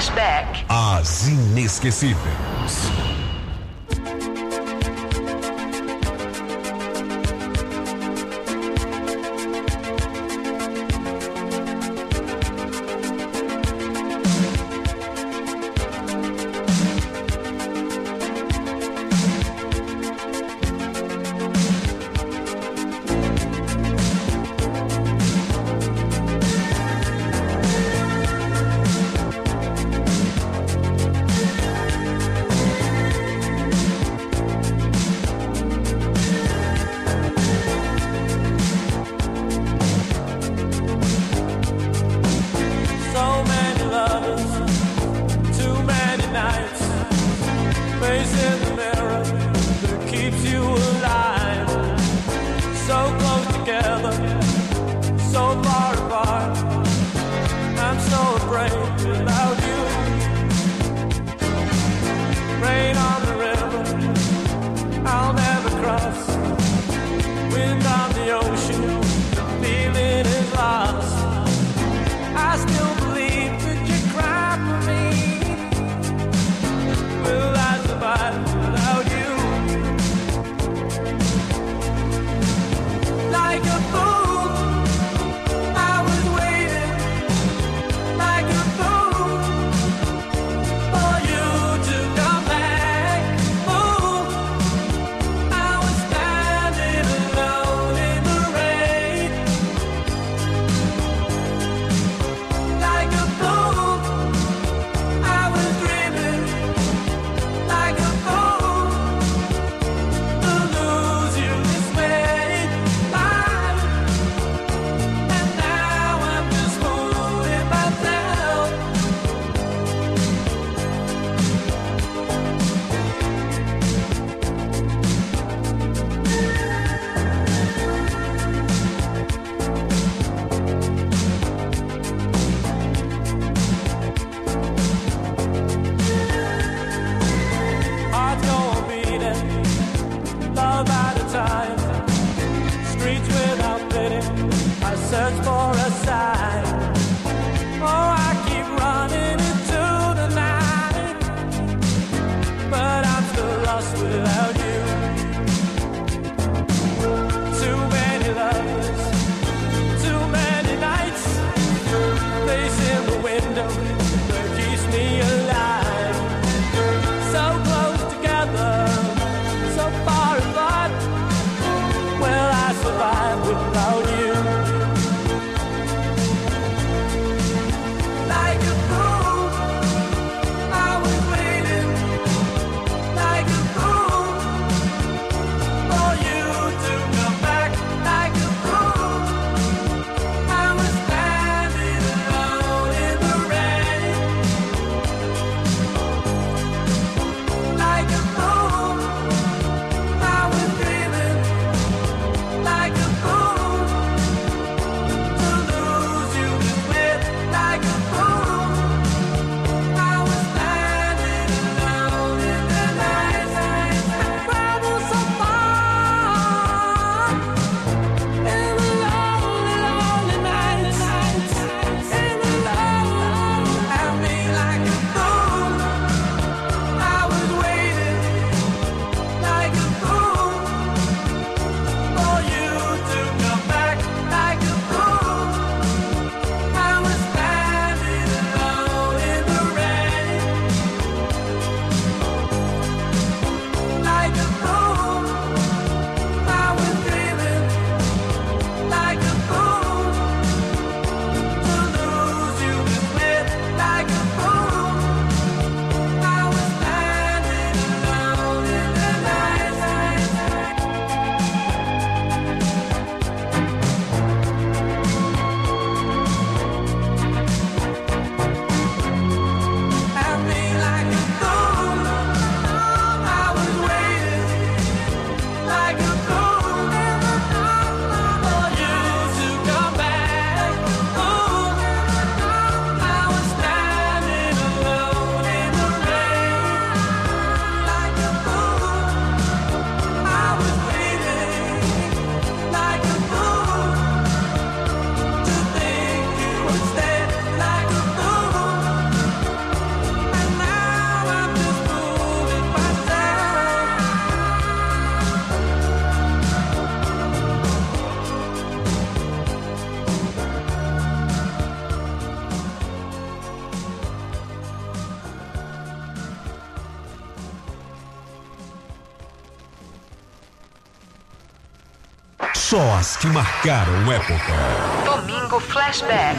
Flashback. As inesquecíveis. Só as que marcaram época. Domingo Flashback.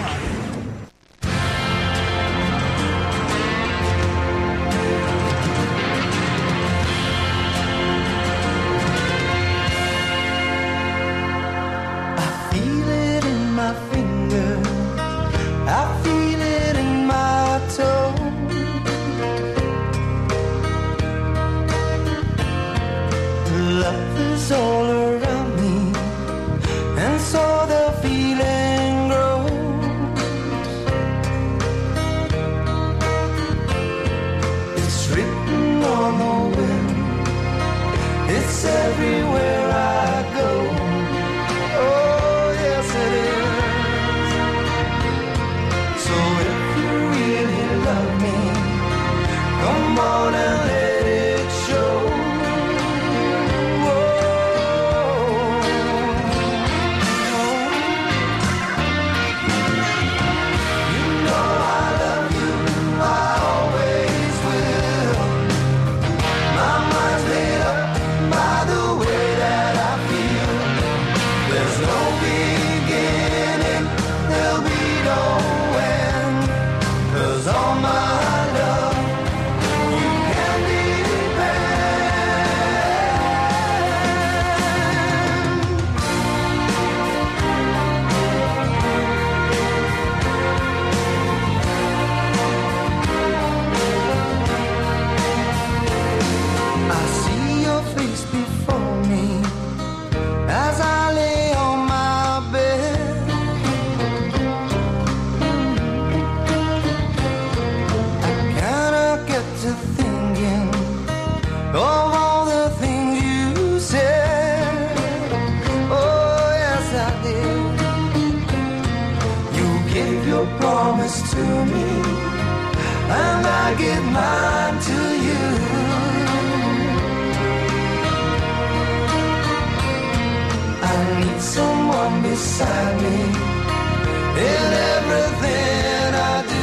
I feel it in my toe. Love is all around me, and so the feeling grows. It's written on the wind, it's everywhere I go. Oh, yes it is. So if you really love me, come on and let it show. You know I love you, I always will. My mind's made up by the way that I feel. There's no beginning, there'll be no all my love, you can I see your face before me as I lay on my bed. To thinking of all the things you said. Oh, yes, I did. You gave your promise to me, and I give mine to you. I need someone beside me in everything I do.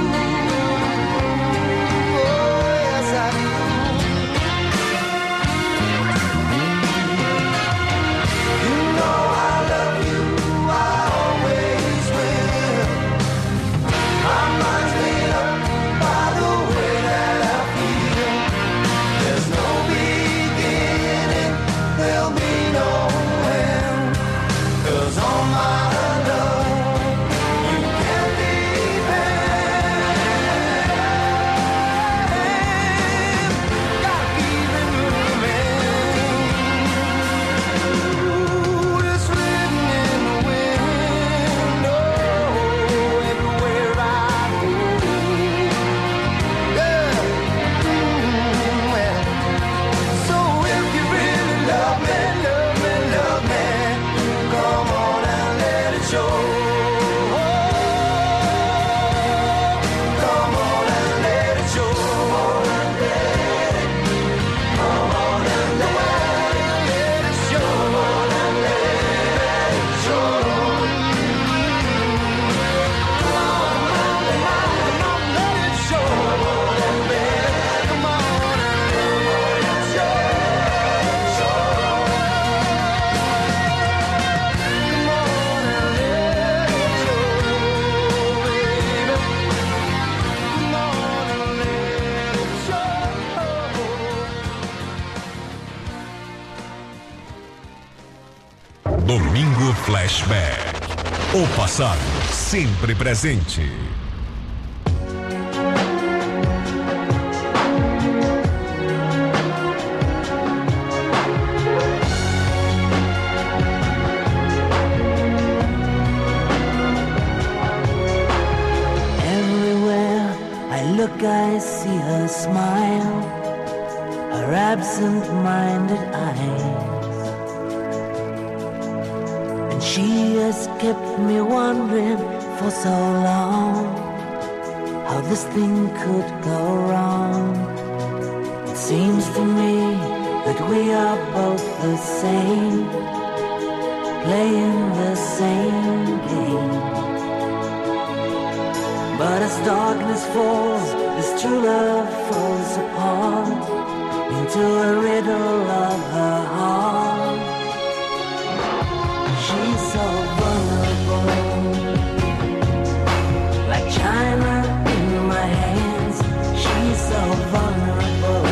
Domingo Flashback. O passado sempre presente. Everywhere I look, I see her smile, her absent-minded eyes. She has kept me wondering for so long how this thing could go wrong. It seems to me that we are both the same, playing the same game. But as darkness falls, this true love falls apart into a riddle of her heart. she's so vulnerable. Like China in my hands, she's so vulnerable.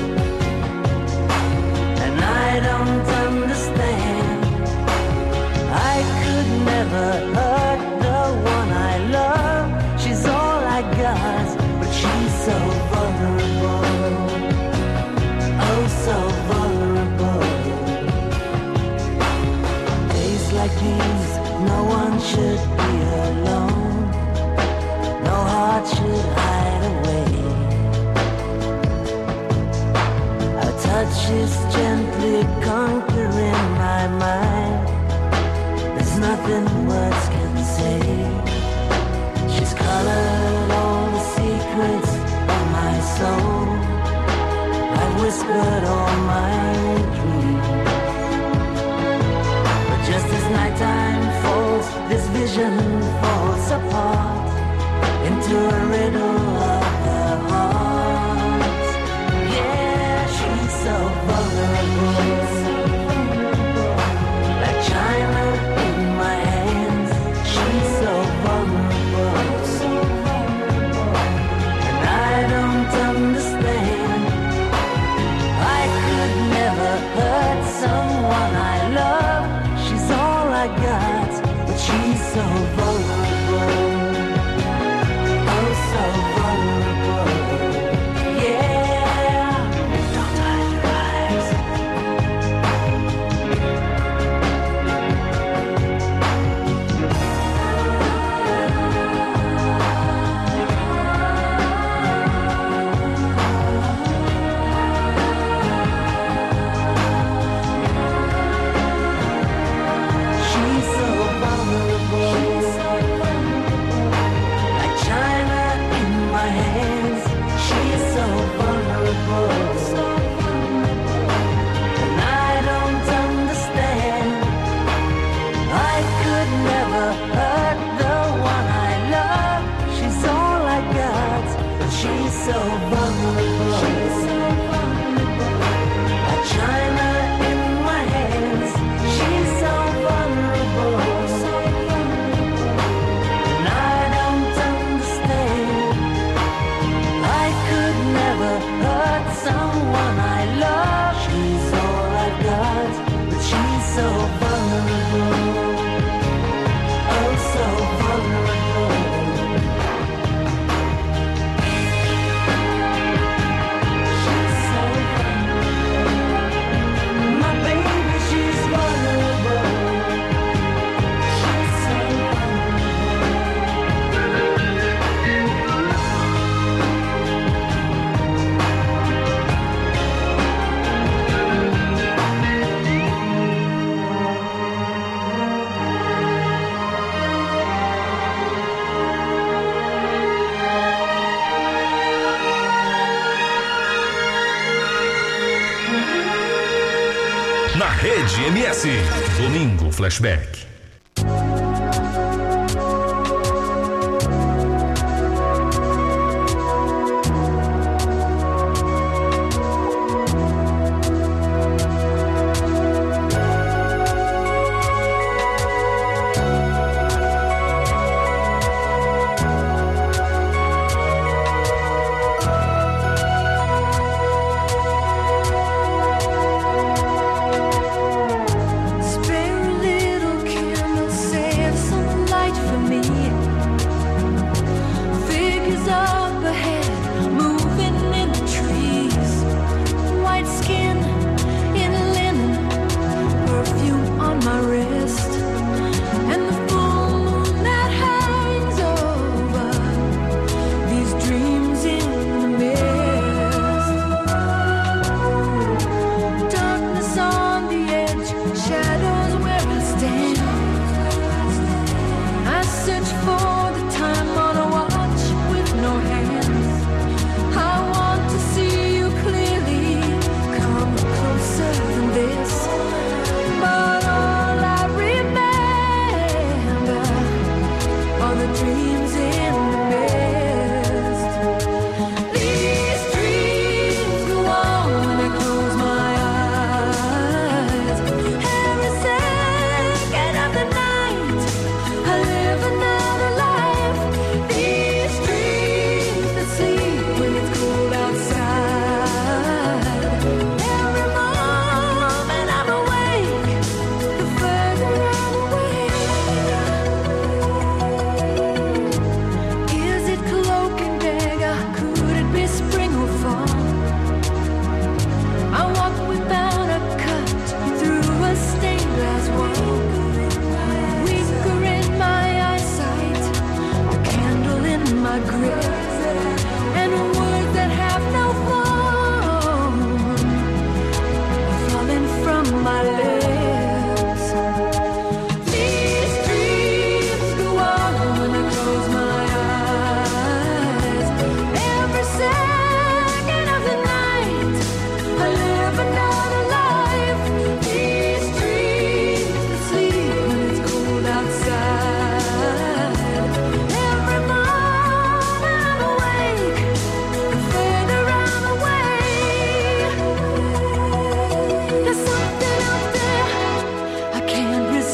And I don't understand. I could never hurt the one I love. She's all I got, but she's so vulnerable. Oh, so vulnerable. Days like these, no one should be alone. No heart should hide away. Her touch is gently conquering my mind. There's nothing words can say. She's colored all the secrets of my soul. I've whispered all my dreams. But just as nighttime falls, this vision falls apart into a riddle of the heart. Yeah, she's so vulnerable. Like China in my hands, she's so vulnerable. And I don't understand. I could never hurt someone I love. She's all I got, but she's so vulnerable. Oh, so vulnerable. Yeah, don't hide your eyes. She's so vulnerable. Like China in my hands, she's so vulnerable. And I don't understand. I could never hurt the one I love. She's all I got, but she's so vulnerable. Like China in my hands, she's so vulnerable. And I don't understand. I could never hurt someone I love. She's all I got, but she's so vulnerable. Oh, so vulnerable. She's so vulnerable. My baby, she's vulnerable. She's so Na Rede MS, Domingo Flashback. Spare a little kiss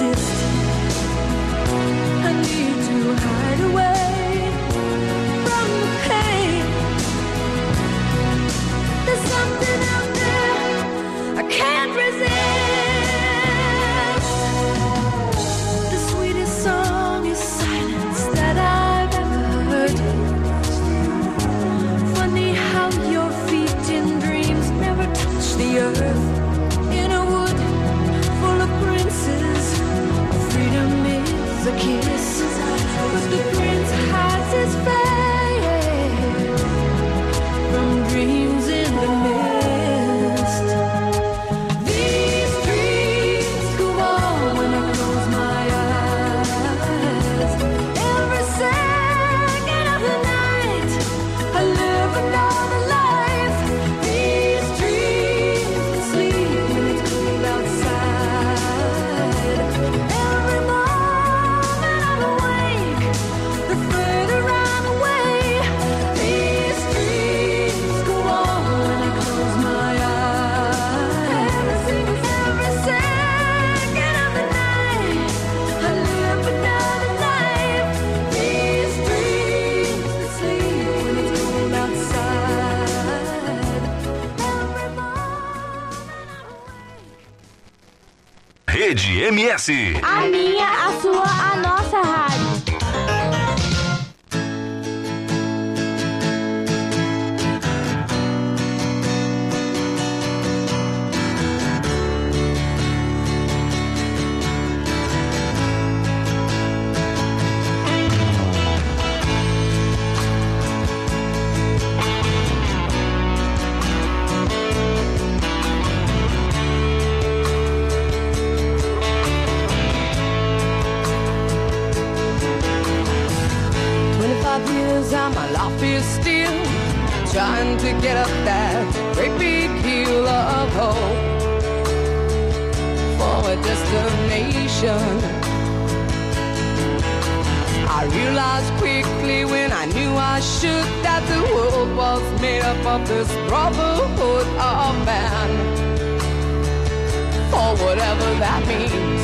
resist. I need to hide away from the pain. There's something out there I can't resist. The sweetest song is silence that I've ever heard. Funny how your feet in dreams never touch the earth. In a wood full of princes, freedom is a kiss. But the prince hides his face from dreams in the mist. These dreams go on when I close my eyes. Every second of the night, I live another life. These dreams sleep when it's cold outside. Every moment I'm awake, the further I'm away. These dreams go on when I close my eyes. Every second of the night, I live another life. These dreams sleep when it's cold outside. Every moment I'm awake. Rede MS. A minha, a sua, a nossa rádio. And my life is still trying to get up that great big hill of hope for a destination. I realized quickly when I knew I should that the world was made up of this brotherhood of man, for whatever that means.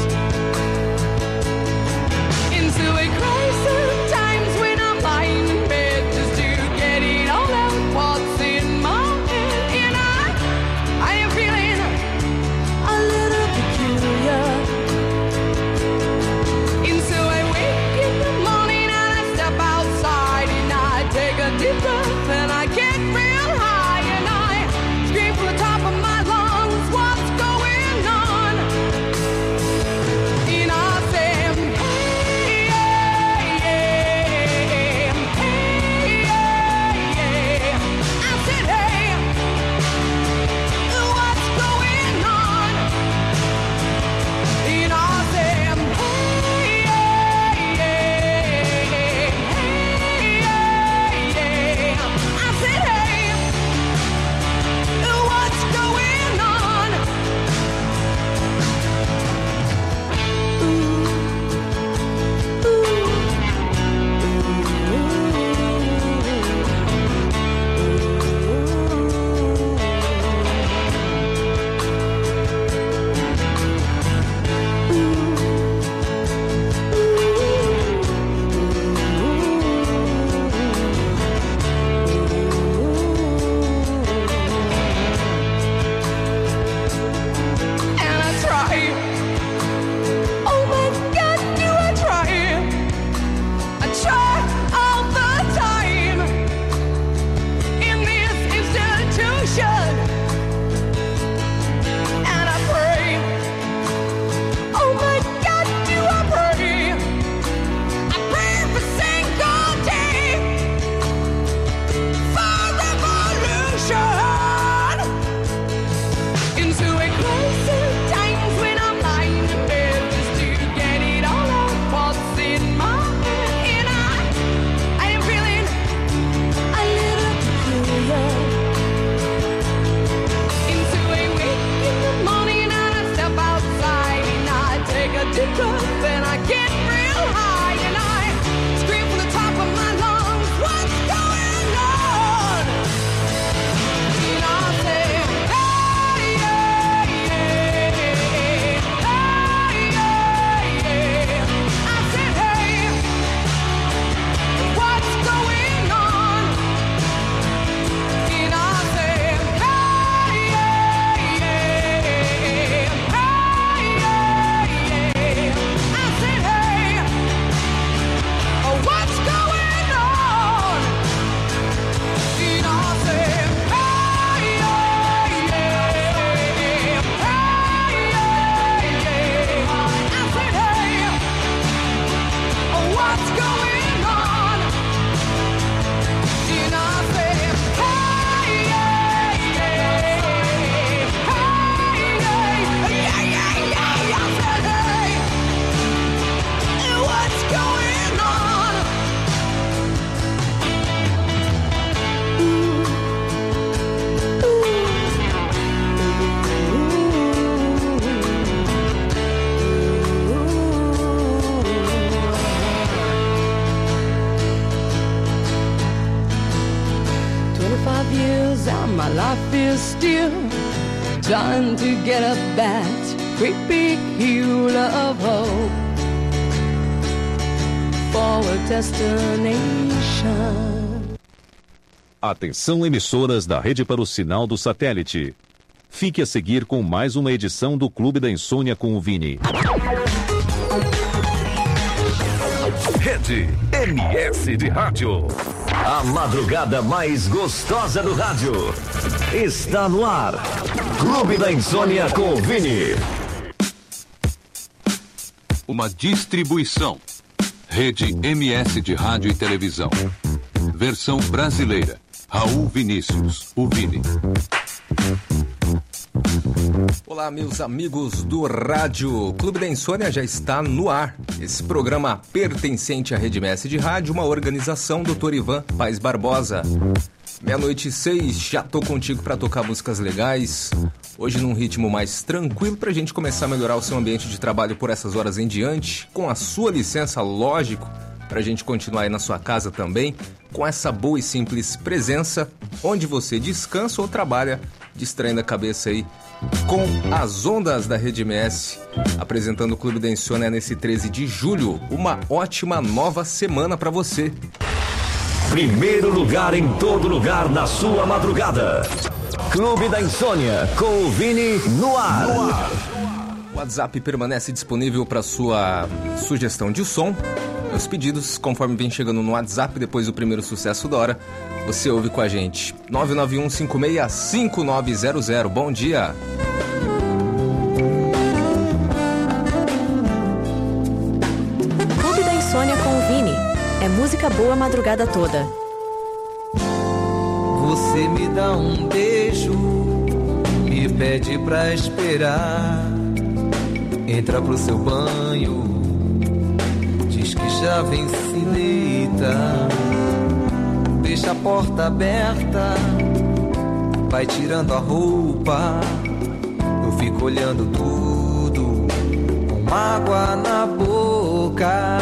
Into a crisis times when I'm lying in bed just to get it all out what's in my head. And I am feeling a little peculiar. And so I wake in the morning and I step outside and I take a deep breath and I get real high and I scream from the top of my lungs, what's going on? And I say, my life is still trying to get up that great big hill of hope for a destination. Atenção, emissoras da rede para o sinal do satélite. Fique a seguir com mais uma edição do Clube da Insônia com o Vini. Rede MS de Rádio. A madrugada mais gostosa do rádio. Está no ar. Clube da Insônia com o Vini. Uma distribuição. Rede MS de Rádio e Televisão. Versão brasileira. Raul Vinícius, o Vini. Olá, meus amigos do rádio. Clube da Insônia já está no ar. Esse programa pertencente à Rede MS de Rádio, uma organização do Dr. Ivan Paes Barbosa. 00:06, já tô contigo para tocar músicas legais. Hoje num ritmo mais tranquilo pra gente começar a melhorar o seu ambiente de trabalho por essas horas em diante. Com a sua licença, lógico, pra gente continuar aí na sua casa também, com essa boa e simples presença, onde você descansa ou trabalha, distraindo a cabeça aí com as ondas da Rede MS, apresentando o Clube da Insônia nesse 13 de julho. Uma ótima nova semana pra você. Primeiro lugar em todo lugar na sua madrugada. Clube da Insônia com o Vini no ar. O WhatsApp permanece disponível para sua sugestão de som. Os pedidos, conforme vem chegando no WhatsApp depois do primeiro sucesso da hora, você ouve com a gente. 991565900. Bom dia. Clube da Insônia com o Vini. É música boa a madrugada toda. Você me dá um beijo, me pede pra esperar. Entra pro seu banho, diz que já vem se deita. Deixa a porta aberta, vai tirando a roupa. Eu fico olhando tudo, com água na boca.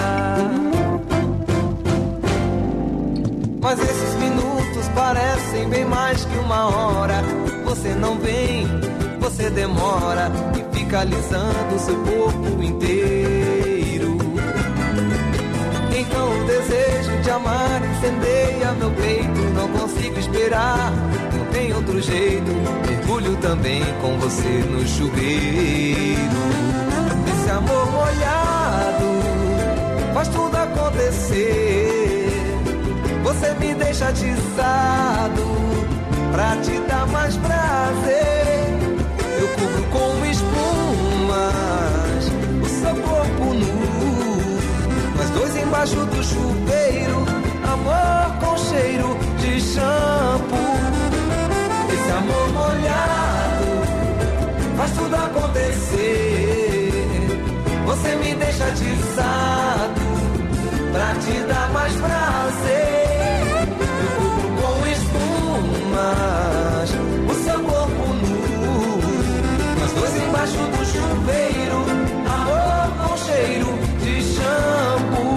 Mas esses minutos parecem bem mais que uma hora. Você não vem, você demora e fica alisando seu corpo inteiro. Então o desejo de amar incendeia meu peito. Não consigo esperar, não tem outro jeito. Mergulho também com você no chuveiro. Esse amor molhado faz tudo acontecer. Você me deixa atiçado pra te dar mais prazer. Eu cubro com espumas o seu corpo nu, nós dois embaixo do chuveiro. Amor com cheiro de shampoo. Esse amor molhado faz tudo acontecer. Você me deixa atiçado pra te dar mais prazer. Eu cubro com espumas o seu corpo nu, nós dois embaixo do chuveiro. Amor com cheiro de shampoo.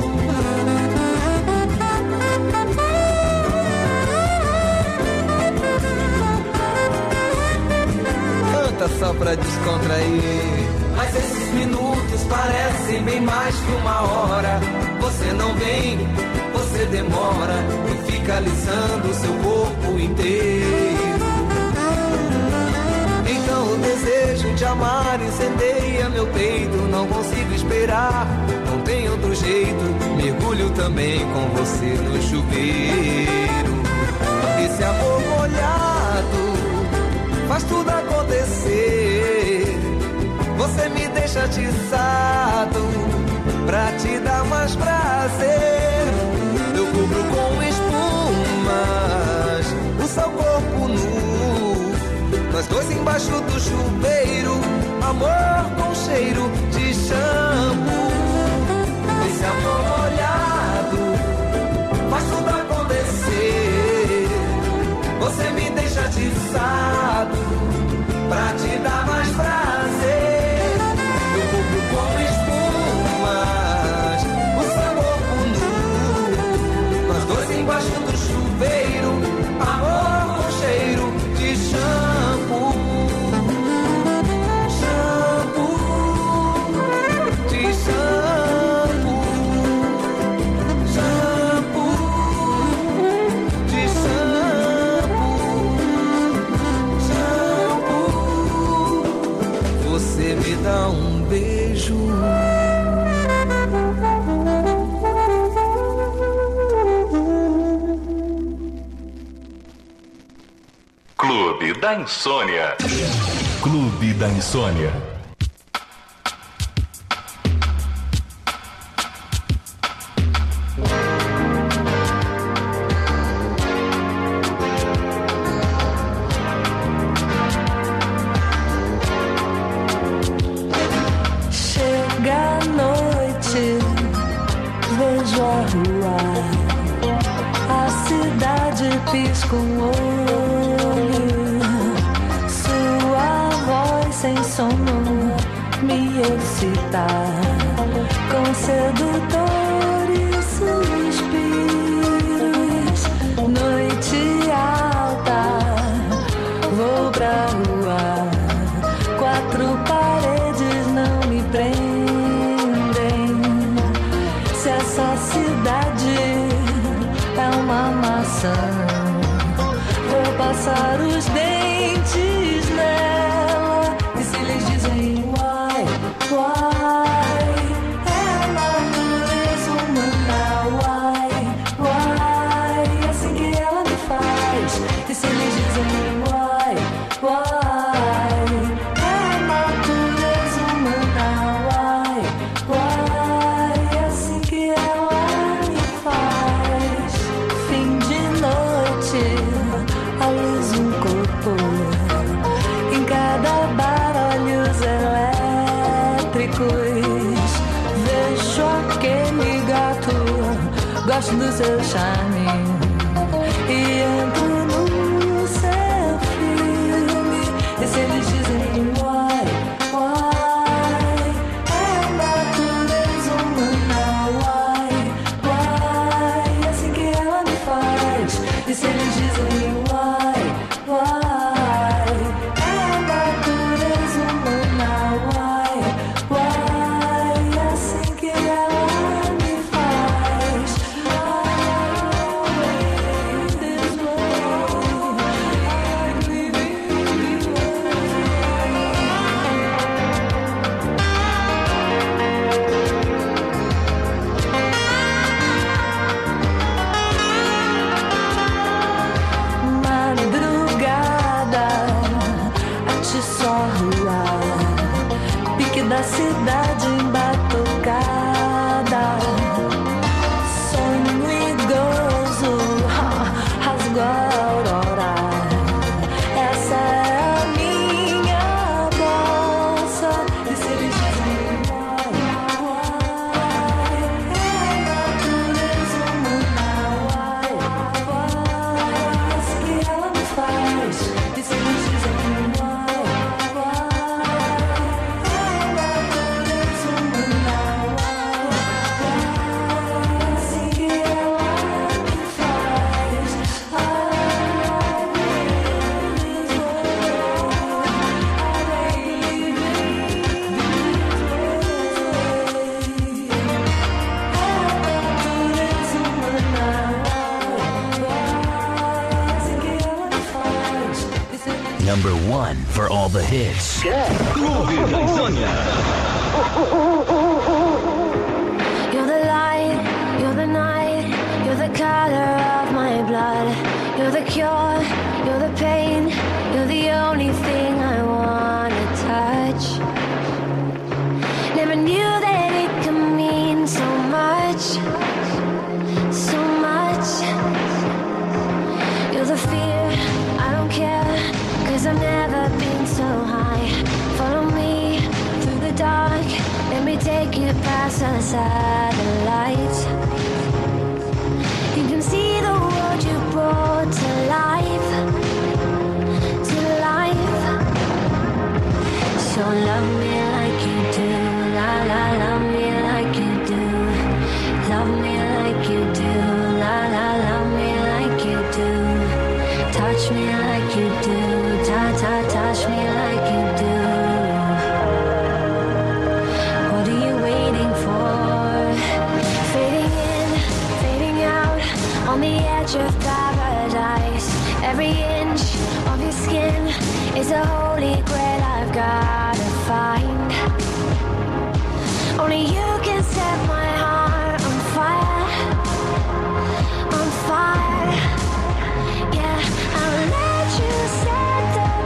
Canta só pra descontrair. Mas esses minutos parecem bem mais que uma hora. Você não vem, você demora e fica alisando o seu corpo inteiro. Então o desejo de amar incendeia meu peito. Não consigo esperar, não tem outro jeito. Mergulho também com você no chuveiro. Esse amor molhado faz tudo acontecer. Você me deixa atiçado pra te dar mais prazer. Eu cubro com espumas o seu corpo nu, nós dois embaixo do chuveiro. Amor com cheiro de shampoo. Esse amor molhado faz tudo acontecer. Você me deixa atiçado pra te dar mais prazer. Com espumas o seu corpo nu, nós dois embaixo do chuveiro. Amor com cheiro da Insônia. Clube da Insônia. Chega a noite, vejo a rua, a cidade pisca um olho, sua voz sem sono me excita, com sedutores suspiros. Noite alta, vou pra rua, quatro paredes não me prendem. Se essa cidade é uma maçã, vou passar os dentes nela. E se eles dizem why, é a natureza humana, why, é assim que ela me faz. E se eles dizem why, é a natureza humana, why, é assim que ela me faz. Fim de noite, a luz um corpo, em cada bar olhos elétricos. Vejo aquele gato, gosto do seu charme e entro no seu filme. E se eles dizem why, é a natureza humana, why, é assim que ela me faz. E se eles dizem why, é a natureza humana, why, é assim que ela me faz. This way, I believe in you. Madrugada, atiço a rua, pique da cidade embatucada. Sonho e gozo, rasgo a aurora. Essa é a minha bolsa. E se eles dizem why, é a natureza humana, why, é assim que ela me faz. E se eles dizem why, é a natureza humana, why, é assim que ela me faz. Number 1 for all the hits. Clube da Insônia. You're the light, you're the night, you're the color of my blood. You're the cure, you're the pain, you're the only thing I wanna touch. Never knew that it could mean so much, so much. You're the fear, I don't care, 'cause I've never been so high. Follow me through the dark, let me take you past the satellites. You can see the world you brought to life, to life. So love me like you do, la la, love me like you do. Love me like you do, la la, love me like you do. Touch me like you do, touch me like you do. What are you waiting for? Fading in, fading out, on the edge of paradise. Every inch of your skin is a holy grail I've gotta find. Only you can set my heart on fire, on fire. Yeah, I'll let you set the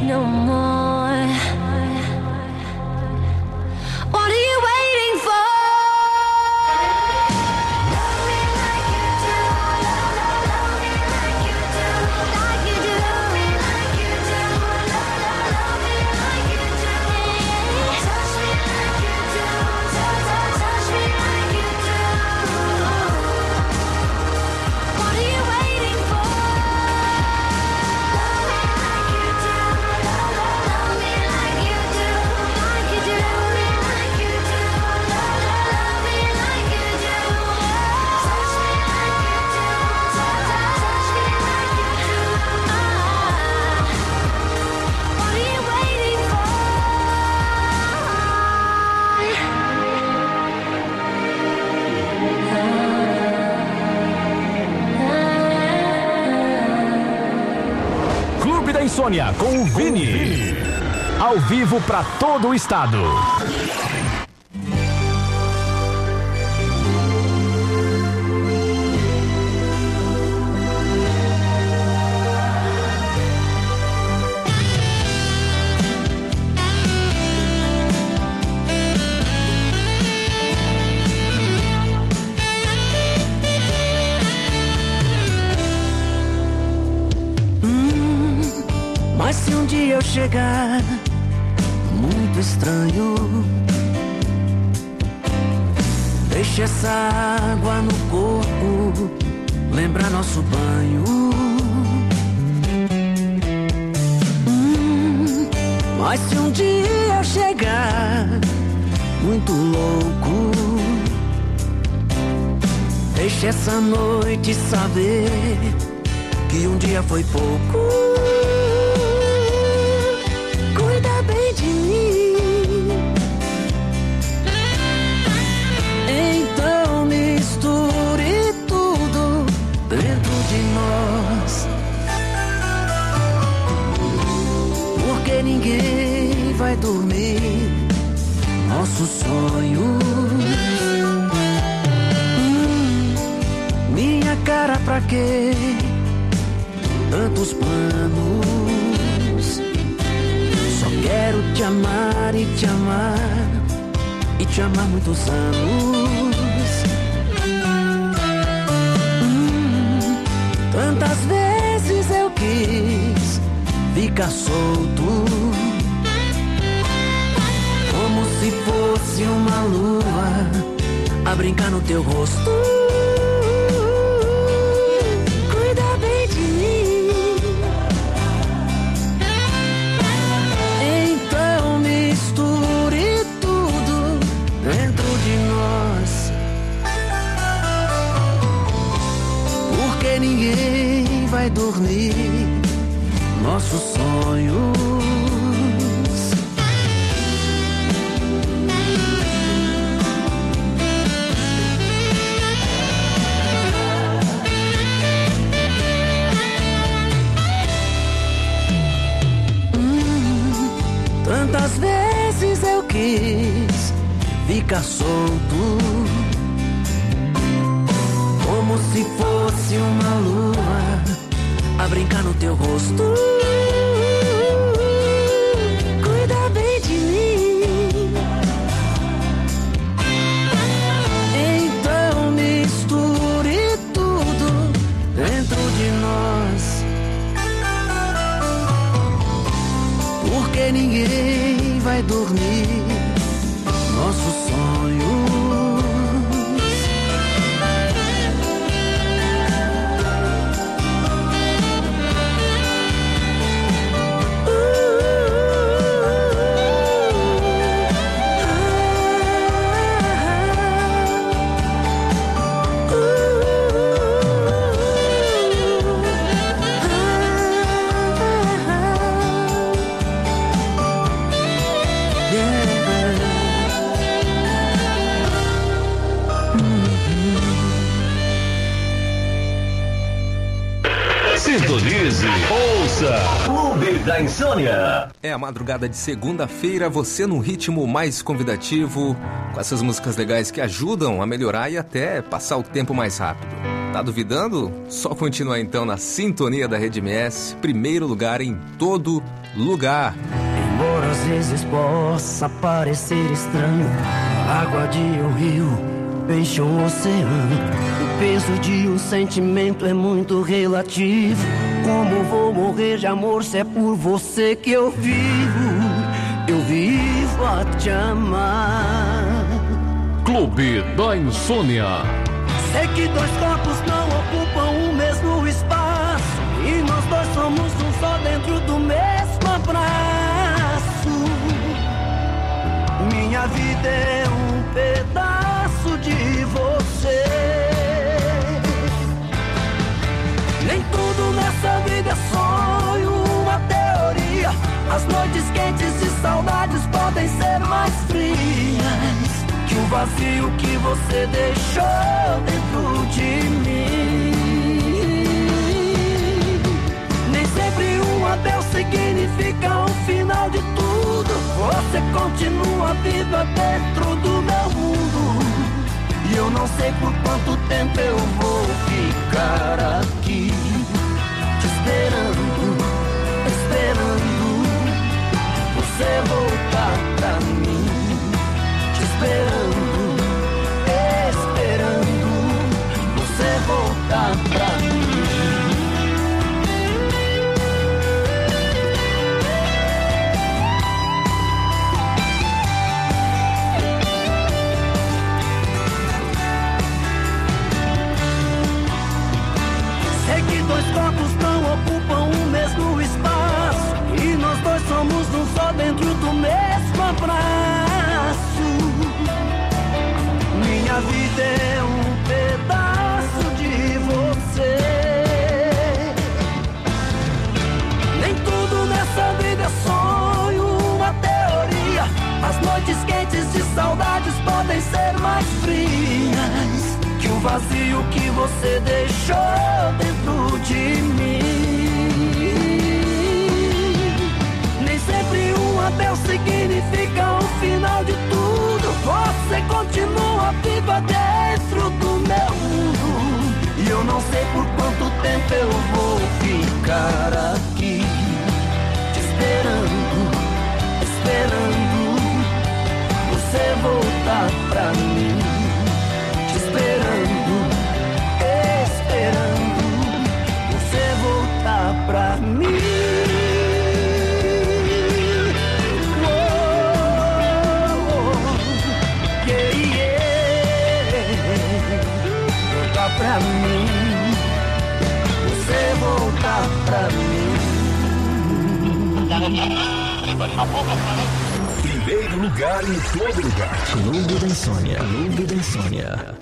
no more. What are you waiting for? Love me like you do. Love me like you do. Like you do. Love me like you do. Love me like you do. Touch me like you do. Touch me like you do. What are you waiting for? Love me like you do. Love me like you do. Like you do. Love me like you do. Love me like you do. Touch me like you do. Touch me like you do. What are you waiting for? Clube da Insônia com o Vini. Ao vivo para todo o estado. Mas se um dia eu chegar muito estranho, deixe essa água no corpo lembrar nosso banho. Mas se um dia eu chegar muito louco, deixe essa noite saber que um dia foi pouco. Cuida bem de mim. Então misture tudo dentro de nós, porque ninguém vai dormir nossos sonhos. Minha cara, pra quê? Tantos planos. Só quero te amar e te amar e te amar muitos anos. Tantas vezes eu quis ficar solto, como se fosse uma lua a brincar no teu rosto. Cuida bem de mim. Então misture tudo dentro de nós, porque ninguém vai dormir nossos sonhos. Tantas vezes eu quis ficar solto, como se fosse uma lua a brincar no teu rosto. Cuida bem de mim. Então misture tudo dentro de nós, porque ninguém vai dormir nossos sonhos. Sintonize, ouça, Clube da Insônia. É a madrugada de segunda-feira, você num ritmo mais convidativo, com essas músicas legais que ajudam a melhorar e até passar o tempo mais rápido. Tá duvidando? Só continuar então na sintonia da Rede MS, primeiro lugar em todo lugar. Embora às vezes possa parecer estranho, água de um rio, peixe um oceano, o peso de um sentimento é muito relativo. Como vou morrer de amor se é por você que eu vivo a te amar. Clube da Insônia. Sei que dois corpos não ocupam o mesmo espaço, e nós dois somos um só dentro do mesmo abraço. Minha vida é um pedaço de você. Nem tudo nessa vida é sonho, uma teoria. As noites quentes de saudades podem ser mais frias que o vazio que você deixou dentro de mim. Nem sempre um adeus significa o final de tudo. Você continua viva dentro do meu mundo, e eu não sei por quanto tempo eu vou ficar aqui te esperando, você voltar pra mim. Esperando você voltar pra mim. Sei que dois corpos não ocupam o mesmo espaço, e nós dois somos um só dentro do mesmo abraço. Minha vida é um pedaço de você. Nem tudo nessa vida é sonho, uma teoria. As noites quentes de saudades podem ser mais frias que o vazio que você deixou dentro de mim. Nem sempre um adeus significa o final de tudo. Você continua viva dentro do meu mundo, e eu não sei por quanto tempo eu vou ficar aqui te esperando você voltar pra mim. Te esperando você voltar pra mim. Pra mim, você voltar pra mim. Primeiro lugar em todo lugar. Clube da Insônia. Clube da Insônia.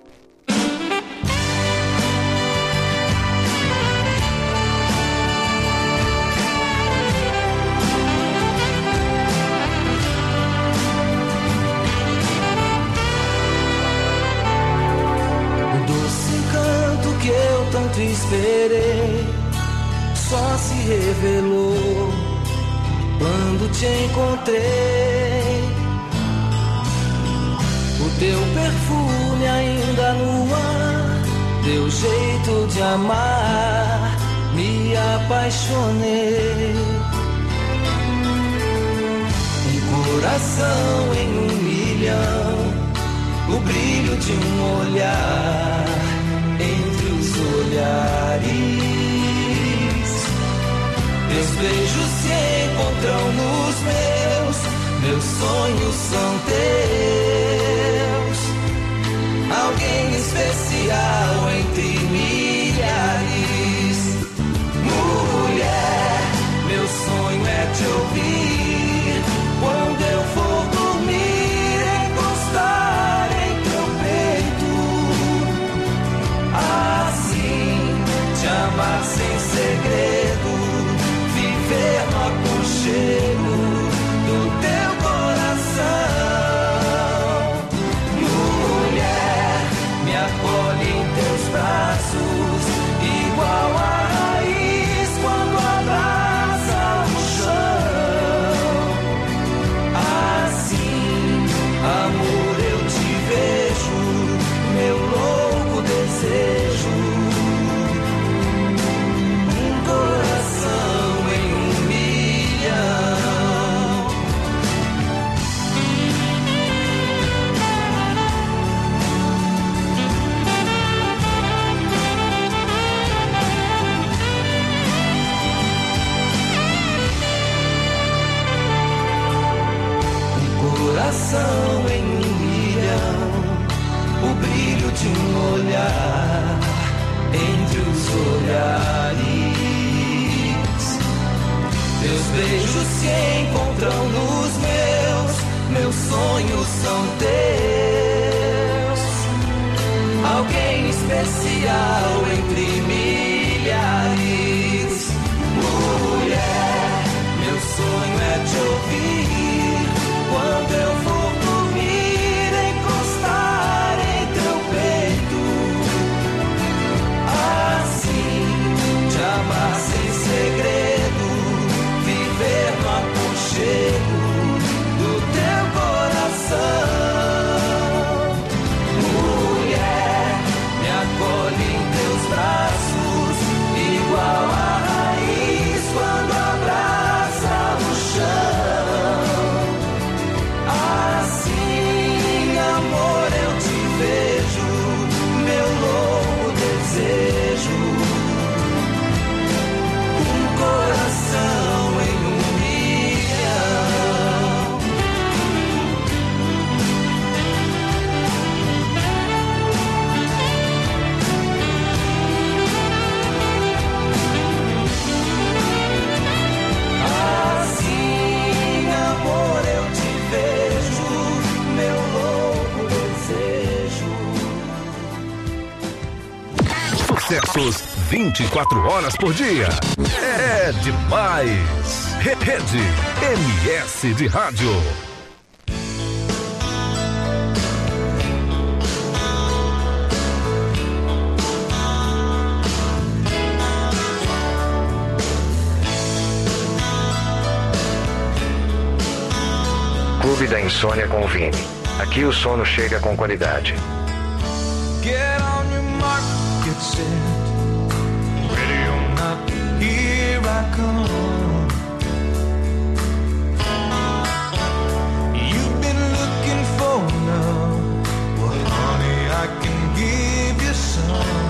Tanto esperei, só se revelou quando te encontrei. O teu perfume ainda no ar, teu jeito de amar, me apaixonei. Um coração em 1 milhão, o brilho de um olhar entre os olhares. Meus beijos se encontram nos meus sonhos são teus. Alguém especial entre milhares. Mulher, meu sonho é te ouvir quando eu for dormir, encostar em teu peito. Assim, te amar sem segredo, viver no aconchego do teu coração. Mulher, me acolhe em teus braços. olhar entre os olhares. Teus beijos se encontram nos meus sonhos são teus. Alguém especial entre milhares. Mulher, meu sonho é te ouvir quando eu for dormir, encostar em teu peito. Assim, te amar sem segredo, viver no aconchego do teu coração. Mulher, me acolhe em teus braços, igual a raiz quando abraça o chão. Assim, amor, eu te vejo, meu louco desejo, um coração em um milhão. Assim, amor, eu te vejo, meu louco desejo. Sucessos 24 horas por dia. É demais. Rede MS de Rádio. Clube da Insônia com o Vini. Aqui o sono chega com qualidade. Get on your mark, get set, ready or not, here I come. You've been looking for love, well honey, I can give you some.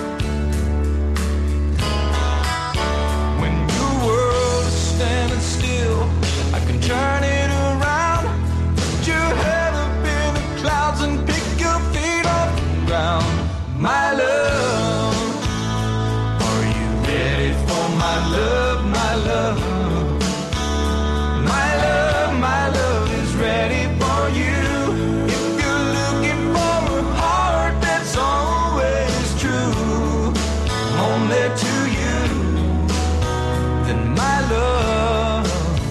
When your world is standing still, I can turn it around. Put your head up in the clouds and pick your feet off the ground. My love, are you ready for my love, my love? My love is ready for you. If you're looking for a heart that's always true, only to you, then my love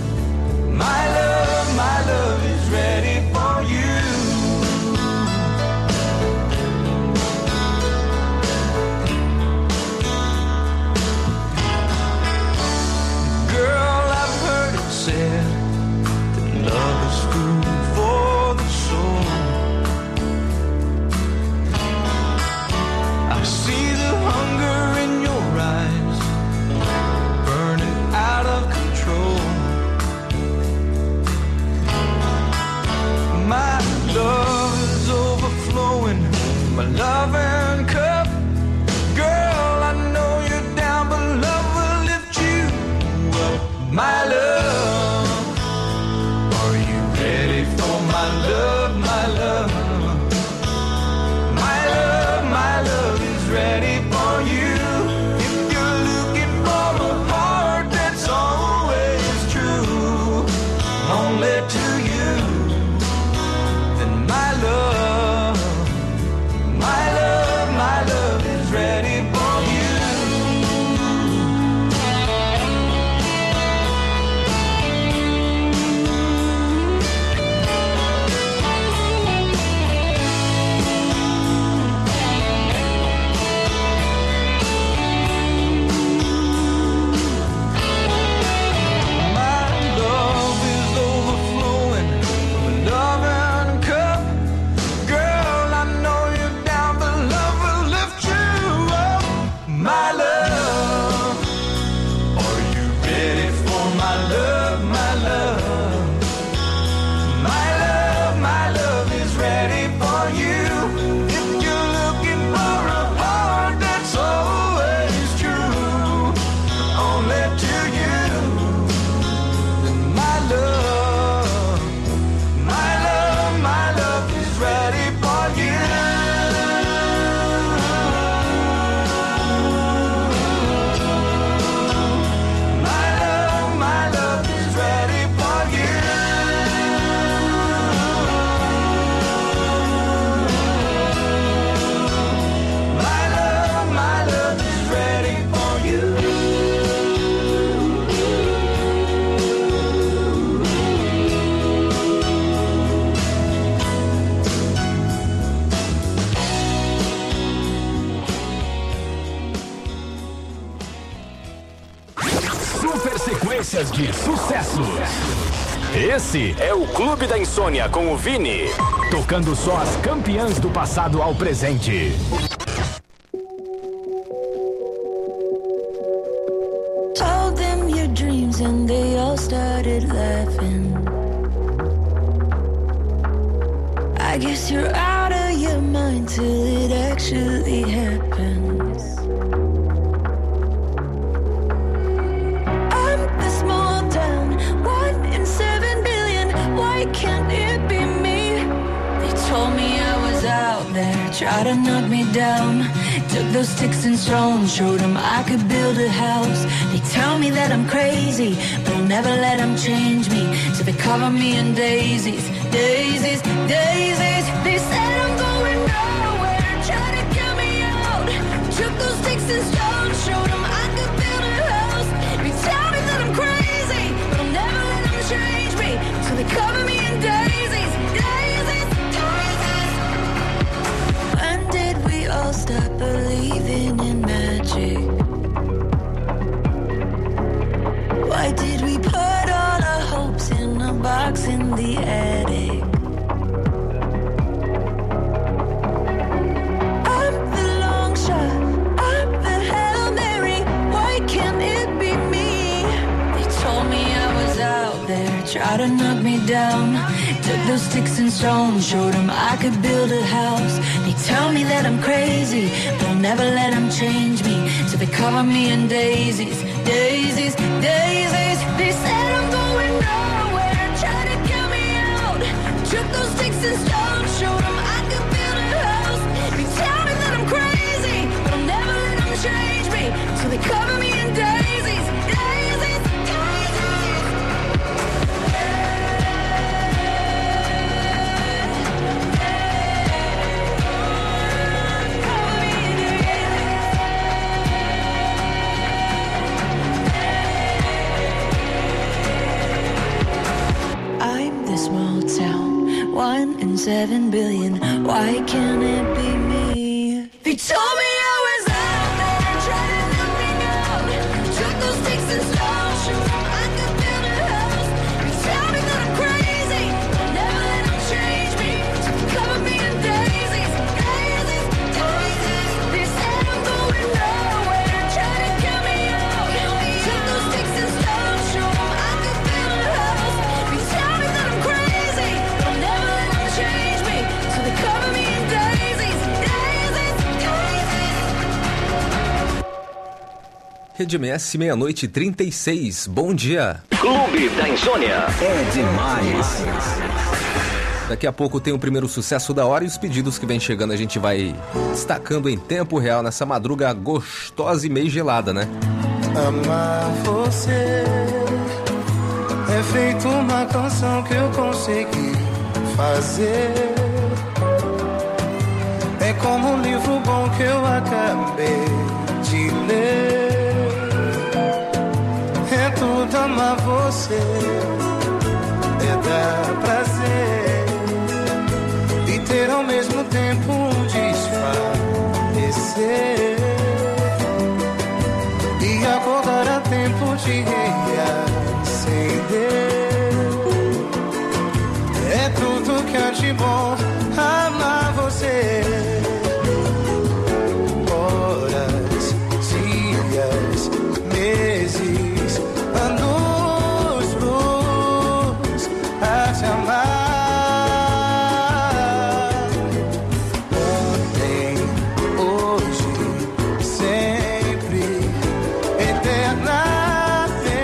is ready for you. Girl, I've heard it said that love is food for the soul. I see the hunger in your eyes, burning out of super sequências de sucessos. Esse é o Clube da Insônia com o Vini, tocando só as campeãs do passado ao presente. Told them your dreams and they all started laughing. I guess you're out of your mind till it actually happens. I'm the small town, 1 in 7 billion. Why can't it be me? They told me I was out there, tried to knock me down. Took those sticks and stones, showed them I could build a house. They tell me that I'm crazy, but I'll never let them change me. So they cover me in daisies, daisies, daisies. They said I'm going nowhere, try to get me out. Took those sticks and stones, showed them I could build a house. They tell me that I'm crazy, but I'll never let them change me. So they cover me in daisies, daisies, daisies. When did we all stop believing in magic? Why did we put all our hopes in a box in the attic? I'm the long shot, I'm the Hail Mary. Why can't it be me? They told me I was out there, tried to knock me down. Took those sticks and stones, showed them I could build a house. They tell me that I'm crazy, but I'll never let them change me. So they cover me in daisies, daisies, daisies. They said I'm going nowhere, try to get me out. Took those sticks and stones, showed them I could build a house. They tell me that I'm crazy, but I'll never let them change me. So they cover me in daisies, daisies, daisies. I'm the small town, 1 in 7 billion. Why can't it be me? They told me I was out there, tried to knock me down. Took those sticks and stones, showed them I could build a house. They tell me that I'm crazy, I'll never let them change me. So they cover me in daisies, daisies, daisies. They said I'm going nowhere, try to get me out. Took those sticks and stones, showed them I could build a house. They tell me that I'm crazy, I'll never let them change me. So they cover me in daisies, daisies, daisies. Rede MS, 00:36. Bom dia. Clube da Insônia. É demais. Daqui a pouco tem o primeiro sucesso da hora e os pedidos que vem chegando a gente vai destacando em tempo real nessa madruga gostosa e meio gelada, né? Amar você é feito uma canção que eu consegui fazer. É como um livro bom que eu acabei de ler. É tudo amar você, é dar prazer e ter ao mesmo tempo um desfalecer. E acordar a tempo de reacender. É tudo que há de bom amar você. Horas, dias, meses, anos luz a te amar. Ontem, hoje, sempre, eternamente.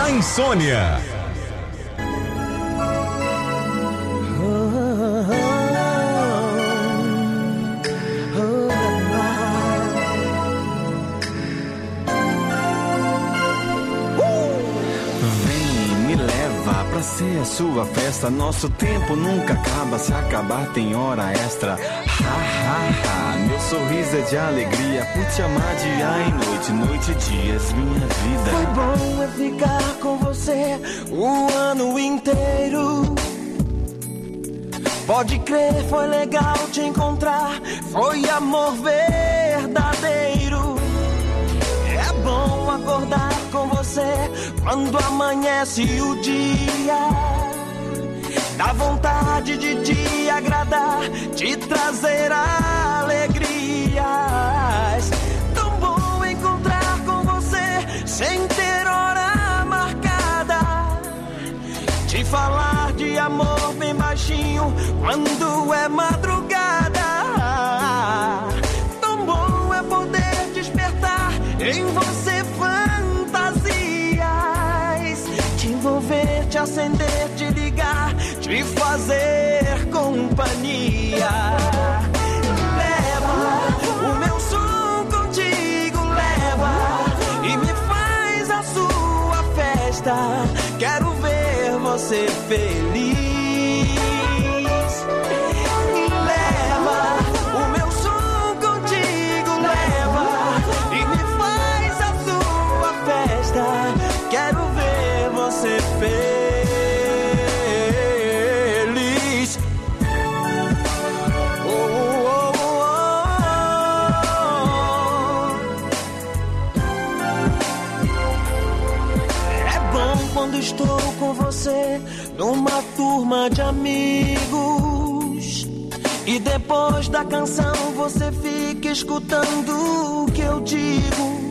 da Insônia. Pra ser a sua festa, nosso tempo nunca acaba, se acabar tem hora extra. Ha, ha, ha, meu sorriso é de alegria, por te amar dia e noite, noite e dias, minha vida. Foi bom ficar com você o ano inteiro. Pode crer, foi legal te encontrar, foi amor verdadeiro. É bom acordar com você quando amanhece o dia. Dá vontade de te agradar, te trazer alegrias. Tão bom encontrar com você sem ter hora marcada. Te falar de amor bem baixinho quando é madrugada. Tão bom é poder despertar em você fantasias, te envolver, te acender, te ligar, te fazer companhia. Leva o meu som contigo, leva e me faz a sua festa. Quero ver você feliz. Leva o meu som contigo, leva e me faz a sua festa. Quero ver você feliz. Oh, oh, oh, oh. É bom quando estou com você numa turma de amigos e depois da canção você fica escutando o que eu digo.